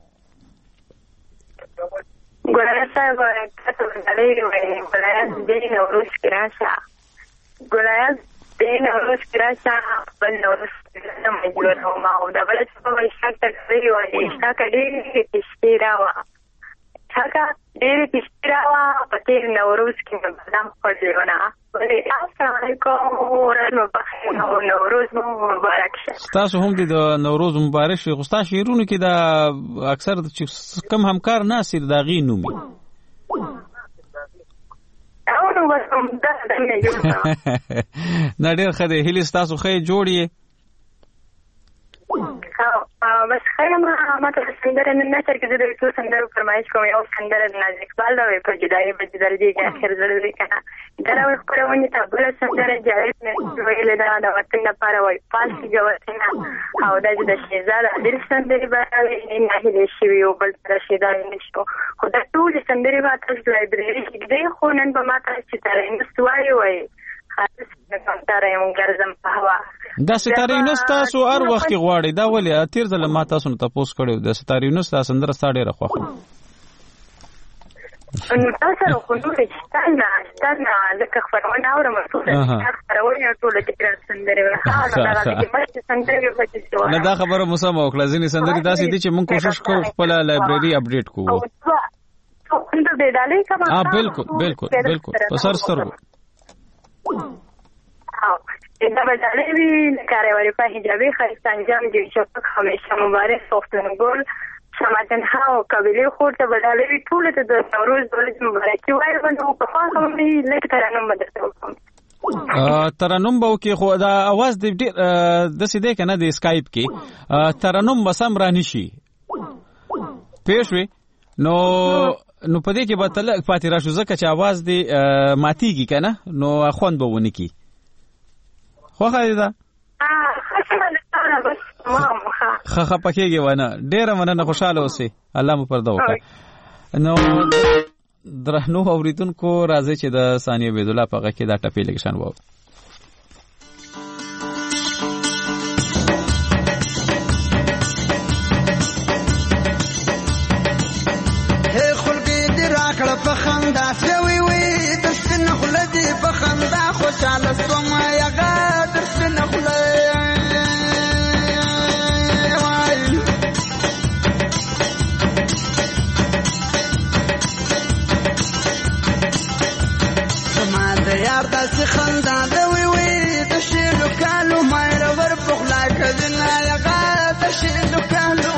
ګوره صاحب تاسو غلې وای ګوره دې نو روش کراشه ګوره دین اوس کراسا بل اوس مجبور ما او دا بل څه په اشتاق تکري و اشتاق ډېر کیشتراوا څنګه ډېر کیشتراوا په تیر نوروز کې بادام خوړلونه ولې السلام علیکم ورحمت الله نوروز مبارک شه تاسو هم د نوروز مبارک شه غوستا شیرونو کې دا اکثر کم همکار ناصر داغي نومي نه ډېر ښه دی هیله تاسو خې جوړی ډېر ښه مننه ډېر ښه مننه ډېر ښه دی ډېر ښه مننه ډېر ښه دی ډېر ښه مننه بس خیر ما ته سندره نه تر کې د ټول سندرو فرمایش کوم یو سندره د ناز اقبال دا په جدای په جدای کې اخر زړه کنه دا راو خبرونه ته بل سندره جاوید نه ویل دا د وطن لپاره وای پاس جوړتنه او د شهزاده د سندري باندې نه هلي شي یو بل تر شهزاده نشو خو دا ټول سندري ما تاسو لایبرری کې دی خو نن به ما تاسو چې ترې نستوي وای دا ستارینوس تاسو هر وخت غواړي دا ولې تیر ځل ما تاسو ته تاسو کړو د ستارینوس تاسو سندره ستاره راخوخه نو تاسو خو نو ستانه لکه خبرونه اورم خبرونه ټول چې سندره واه نه دا خبره مسم او کلازینی سندره تاسو دي چې مونږ کوشش کوو خپل لایبرری اپډیټ کوو بالکل په سر سترګو دا بدلې وی کاروي په حجابي خاص انجام دي چې همیشه مبارک سوختن ګل شماتن ها او قبيله خورته بدلې وی ټول ته د نوروز ولې مبارکي وایي ونه په خاصه مې لیک ترانم مدرسه وکم ترانم به کې خو دا आवाज د سیده کنه د اسکایپ کې ترانم بسم رانی شي پېښوي نو پدې کې به تل پاتې راشو ځکه چې आवाज دی ماتيږي کنه نو خوند به ونی کی خو خایدا خخه پکېږي ونه ډېر مننه خوشاله اوسې الله مو پرده وکړي نو درنو اوریدونکو راځي چې د ثانیه عبد الله په کې دا ټپې لګشن وو په خندا سوي وي د سن خلدي په خندا خوشاله سوم یا غادر سن خلدي ما د یار د خندا دوي وي د شیلو کالو مې ور په خلا کدنا یا غادر شیلو کالو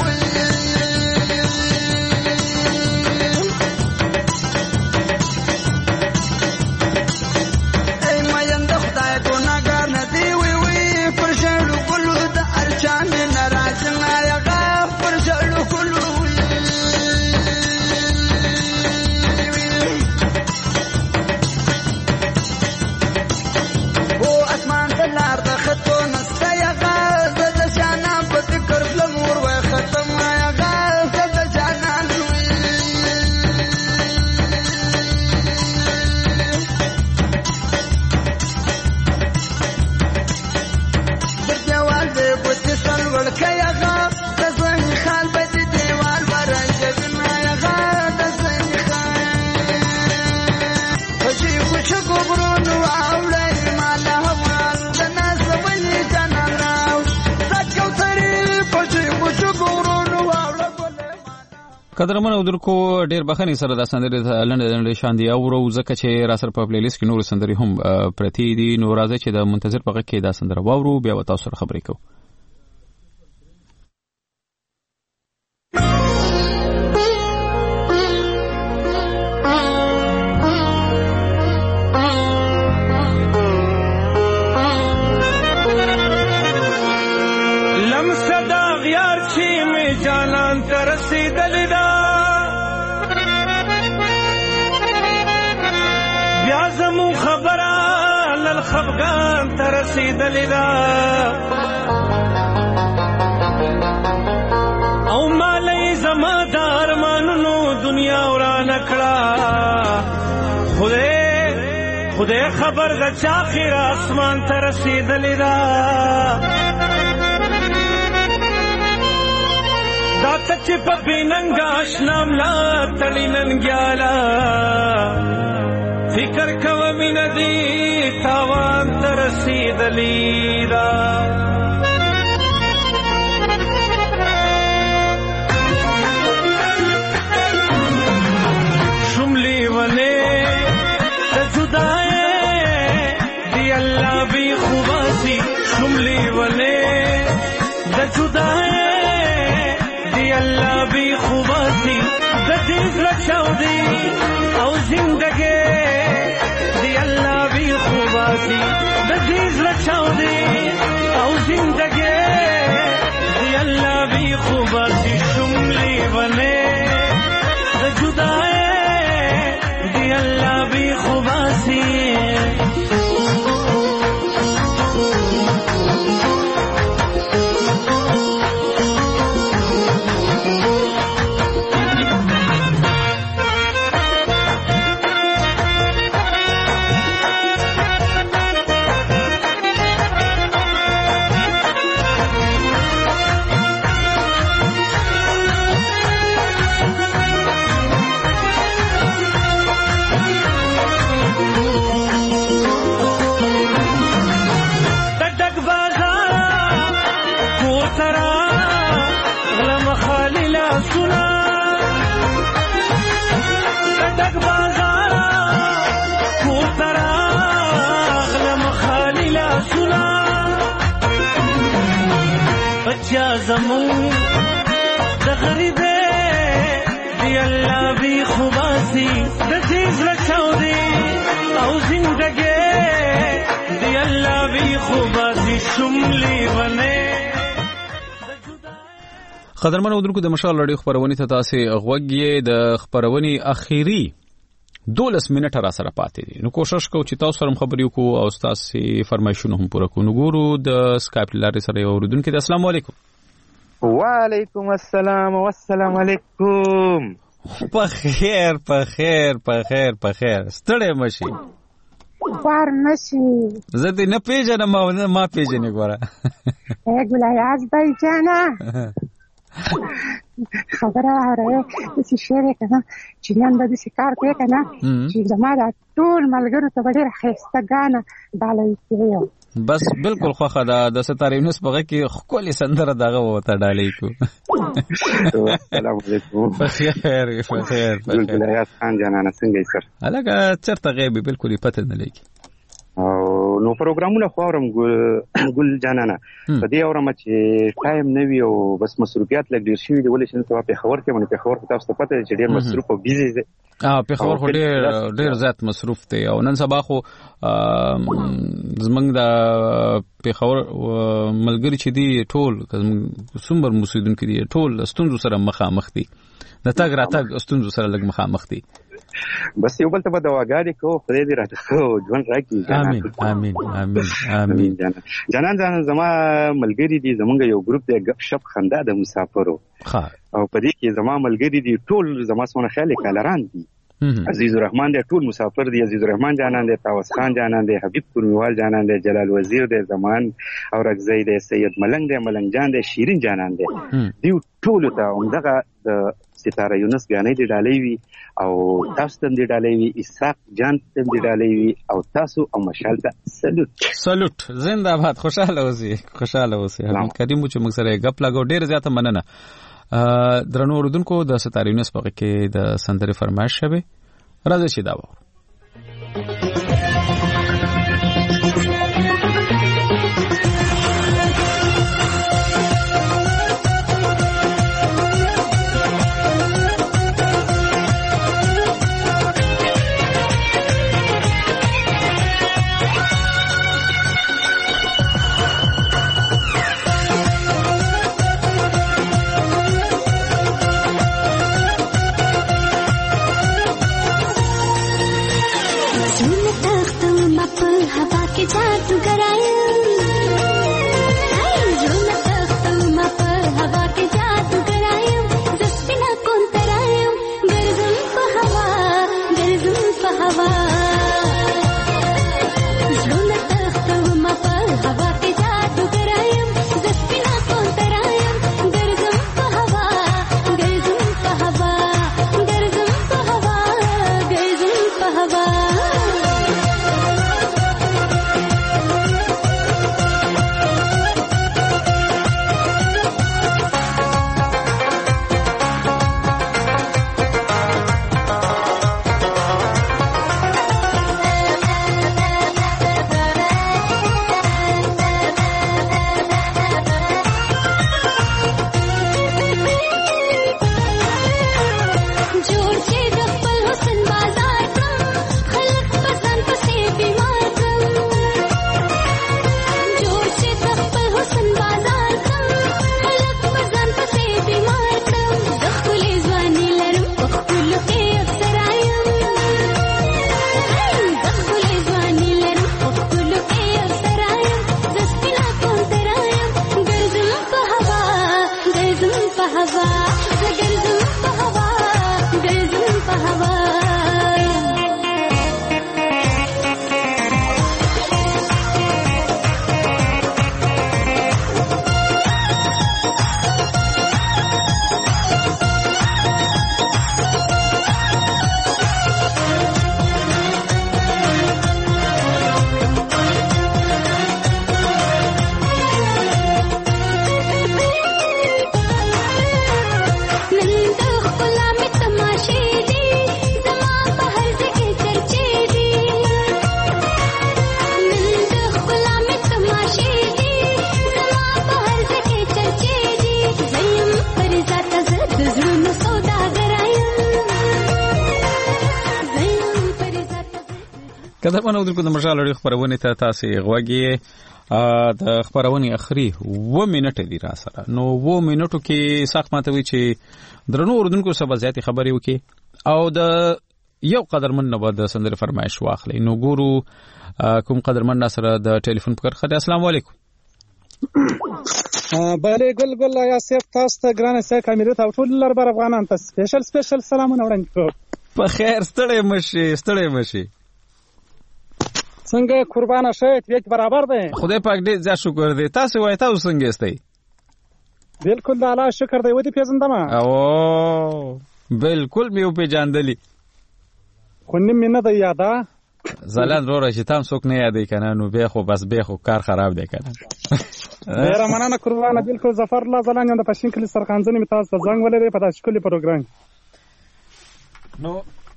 قدرمن اودرکو ډیر بخنی سره د سندرې لنډ شان دی او روزکه چې را سره په پلی لیست کې نور سندرې هم پرتی دي نو راځي چې د منتظر پغه کې دا سندره واورو بیا وتاو سره خبرې کوو خفغان ترسیدلی دا او مالی زما دارمانونو دنیا وران کړه خدای خبر د چا خیر اسمان ترسیدلی دا دا چې په بیننګ آشنام لا تړي ننګیالا فکر کوه مینه دې تاوان ته رسېدلې ده شملې ولې د جدایۍ دی الله بی خوباسي شملې ولې د جدایۍ دی الله بی خوباسي د دې زړه چاودي او زندګي د دې زړه چاودي راغلم خالي لاسونه بچا زمون د غریبه دی الله بی خوباسي د چیز لچودي او زندګي دی الله بی خوباسي شملي بنه. قدرمن اودونکو د مشال لړۍ خبرونه ته تاسو غوږی د خبرونې اخیری 12 منټه را سره پاتې دي. نو کوشش کوو چې تاسو سره خبرې وکړو او تاسو فرمایشونه هم پوره کړو. ګورو د سکایپ لارې سره یو اردوونکو. السلام علیکم. وعلیکم السلام والسلام علیکم. په خیر ستړی مشي بار نشي زه دې نه پیژنم ما پیژنې ګوره ګلایاز بای جانا خبره هره چې شعر کنه چې نن د کار کوي کنه چې زما د ټول ملګرو ته ډېر خسته غاڼه ډالۍ کیو بس بالکل خوخه د ستارینوس بغه کې خپل سندره دغه وته ډالۍ کو. السلام علیکم. بخیر ګلایاز خان جانانه څنګه یې سر الګا چرته غیبی بالکل پته نه لګي نو پروګرامونه خورم ګل جانانه په دې اورم چې ټایم نه وی او بس مصروفیات لګ ډیر شي دی ولې چې په خبر کې باندې په خبر تاسو ته پته چې ډیر مصروف او بیزی دی په خبر خو ډیر زیات مصروف دی او نن سبا خو زمنګ د په خبر ملګری چې دی ټول څومره مسیدونکو دی ټول ستونزو سره مخامخ دي د تاګ راتګ ستونزو سره لګ مخامخ دي. بس یو بل ته به دواګانې کوو خدای دې راته ژوند راکړي. امين جانان زما ملګری دي زمونږ یو ګروپ دی غپ شپ خندا د مسافرو او په دې کې زما ملګری دي ټول زما څونه خیال کالران دي. عزیز الرحمن دی ټول مسافر دی. عزیز الرحمن جانان دی تاوس خان جانان دی حبیب کورمیوال جانان دی جلال وزیر دی زمان او رغزی دی سید ملنګ دی ملنګ جان دی شیرین جانان دی دی ټول ته همدغه د ستاره یونس غانې دی ډالۍ وی او تاسو ته دی ډالۍ وی اسحاق جان ته دی ډالۍ وی او تاسو او مشال ته سلوټ زنده باد خوشاله اوسئ حبیب کریم چې موږ سره غپ لاګو ډیر زیاته مننه. درنو اردوونکو د ستاره یونس په کې د سندره فرمایش شوه راځي چې دا و کله په نو د مشال اړیو خبرونه ته تاسو غوږی د خبرونه اخري 2 منټه دی را سره نو 2 منټو کې سخت ماته وی چې درنو اردوونکو سبا زیاتې خبرې وکي او د یو قدرمن نه بعد سندره فرمایش واخلې نو ګورو کوم قدرمن سره د ټلیفون پر خدای السلام علیکم بله ګل یا سیف تاسو ته ګرانه سه کامیرو ته ټول لر بر افغانان ته سپیشل سلامونه وړاندې کوم په خیر ستړی مشي څنګه قربانه شوی ویک برابر ده خدای پاک دې زړه شکر دې تاسو وای تاسو څنګه استئ بالکل د الله شکر دی ودی پیژندم او بالکل میو پیژندلی خو نیم نه دی یاده زلان رو راشي تام څوک نه یادې کنه نو به خو بس به خو کار خراب دی کنه ډیر مننه قربانه بالکل ظفر الله زلان د پښین کلی سرخانځنی متاز ته زنګ ولري په تاسو کلی پروګرام نو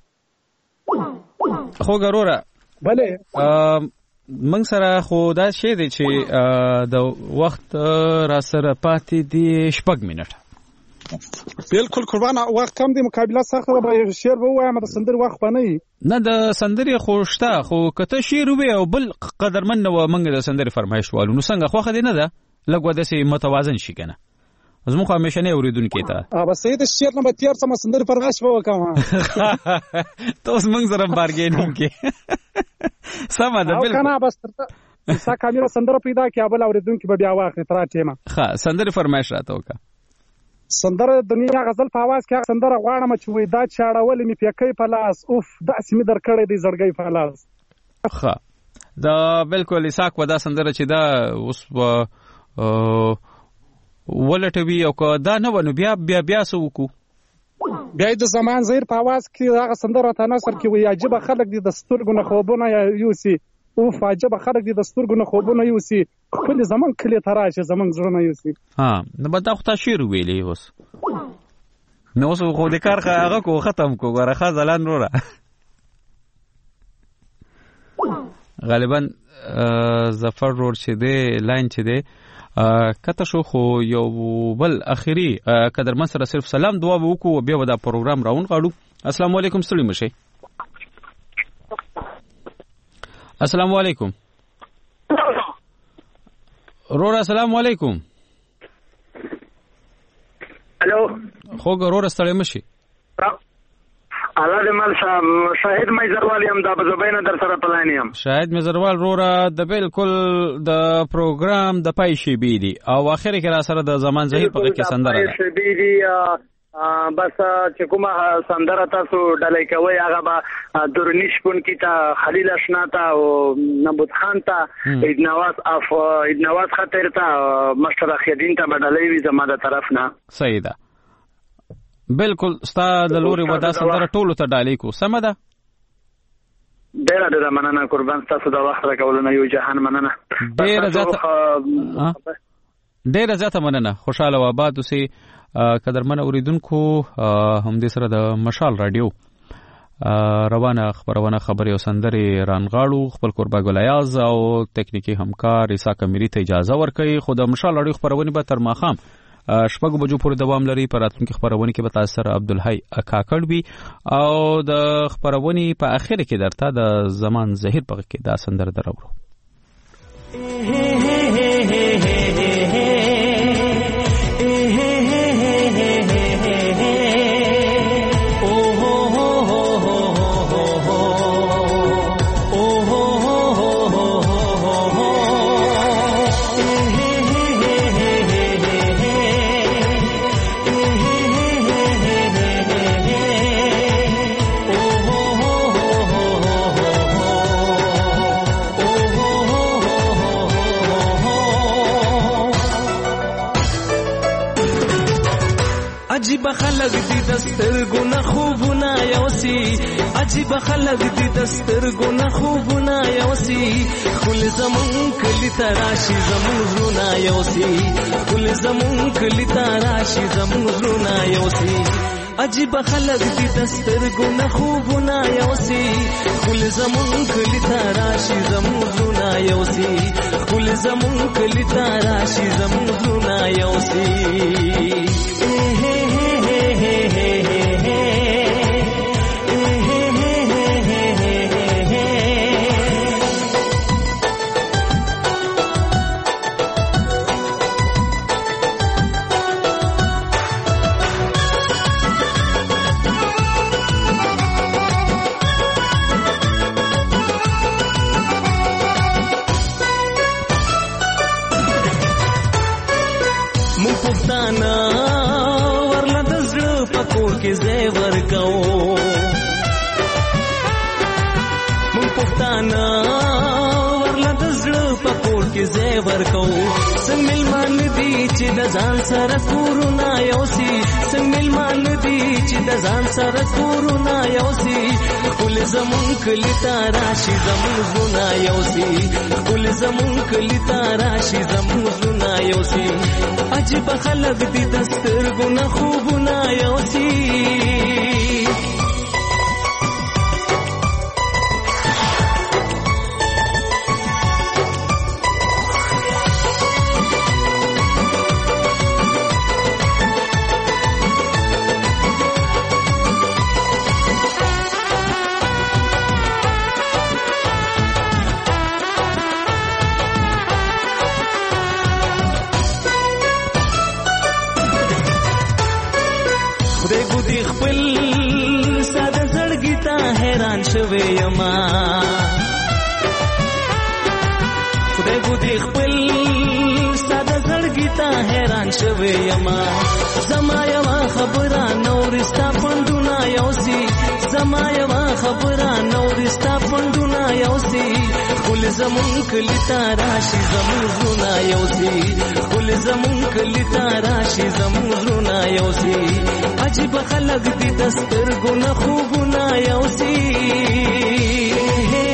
خو ګروره بله موږ سره خو دا شی دی چې د وخت را سره پاتې دی 6 منټه بالکل قربانه وخت کم دی مقابله سخته به شعر به وایم د سندر وخت نه د سندري خوشته خو کته شعر وي او بل قدرمن نو موږ د سندري فرمایش والو نو څنګه خوخه دی نه ده لګو د سي متوازن شي کنه زموږ همیشه نه اوریدونکو ته بس سید شعر نه به تیر سم سندر فرمایش وکم تاسو موږ سره بارګینینګ کې سم ده بالکل کنه بس سا کامیرو سندر پیدا کې ابل اوریدونکو به بیا واخلي تر ټیمه ها سندري فرمایش راته وکا سندر دنیا غزل په आवाज کې سندر غواړم چې وې دا چاړول می پکې په لاس اوف دا سیمه در کړې دی زړګي په لاس ها دا بالکل اساق ودا سندر چې دا اوس ولټوي او که دا نه ونو بیا سوکو بیا د زمان زیر په आवाज کې هغه سندر ته نصر کې وی عجيبه خلک دي د سترګو نه خوبونه یوسي اوف عجيبه خلک دي د سترګو نه خوبونه یوسي خپل زمان کلی تراشه زمان زړه یوسي ها نو به دا خو شعر ویلې اوس نو اوس خو د کار هغه کو ختم کو غره ځلان وروره غالبا ظفر روډ چې دی لاین چې دی کته شو خو یو بل اخیری قدرمن سره صرف سلام دعا وکړو بیا ودا پروګرام راون غاړو السلام علیکم ستړي مشه السلام علیکم رورا السلام علیکم الو خو رورا ستړي مشه الله دې مل صاحب شاهد مېزروال یم دا بزبینه در سره پلانیم شاهد مېزروال رورا د بالکل د پروګرام د پایشي بیدي او اخر کې را سره د زمان زهیر په کې سندره ده پایشي بیدي بس چې کومه سندره تاسو ډلې کوي هغه به درنیش پون کی تا خلیل اشنا تا او نبوت خان تا عید نواز خاطر تا مشترک خدین تا بدلې وي زماده طرف نه صحیح ده بالکل ستا د لوري ودا سندره ټولو ته ډالې کو سم ده ډېر مننه قربان تاسو د وخت راکول نه یو جهان مننه ډېر زیاته مننه خوشاله و آباد اوسې قدرمن اوریدونکو هم دې سره د مشال رادیو روانه خبرونه خبري او سندري رانغاړو خپل قربا ګلیاز او تکنیکی همکار عیسی کمیری ته اجازه ورکړي خو د مشال رادیو خبرونه به تر ماخام شپږ بجو پورې دوام لري پر راتلونکي خبرونه کې به تاسو سره عبدالحی کاکړ وي او د خبرونه په اخر کې درته د زمان زهیر په کې دا سندره درو عجیب خلق دي دسترګونه خوبونه یوسي عجیب خلق دي دسترګونه خوبونه یوسي خل زمون کلی تراشي زمون زونه یوسي خل زمون کلی تراشي زمون زونه یوسي عجیب خلق دي دسترګونه خوبونه یوسي خل زمون کلی تراشي زمون زونه یوسي خل زمون کلی تراشي زمون زونه یوسي ورله د زړه په کور کې ځای ورکو څنګه ملمان دي چې د ځان سره کورونه یوسي څنګه ملمان دي چې د ځان سره کورونه یوسي کل زمون کلی تاراشي زمون زونه یوسي کل زمون کلی تاراشي زمون زونه یوسي عجیب خلق دي دسترګونه خوبونه یوسي شوی یما خدای ګودي خپل ساده زړګی ته حیران شوی یما زما یوا خبره نورستا پندونه یوسي زما یوا خبره نورستا پندونه یوسي خل زمون کلی تاراشي زمون زونه یوسي خل زمون کلی تاراشي زمون زونه یوسي عجیب خلق دي دسترګونه خوبونه یوسي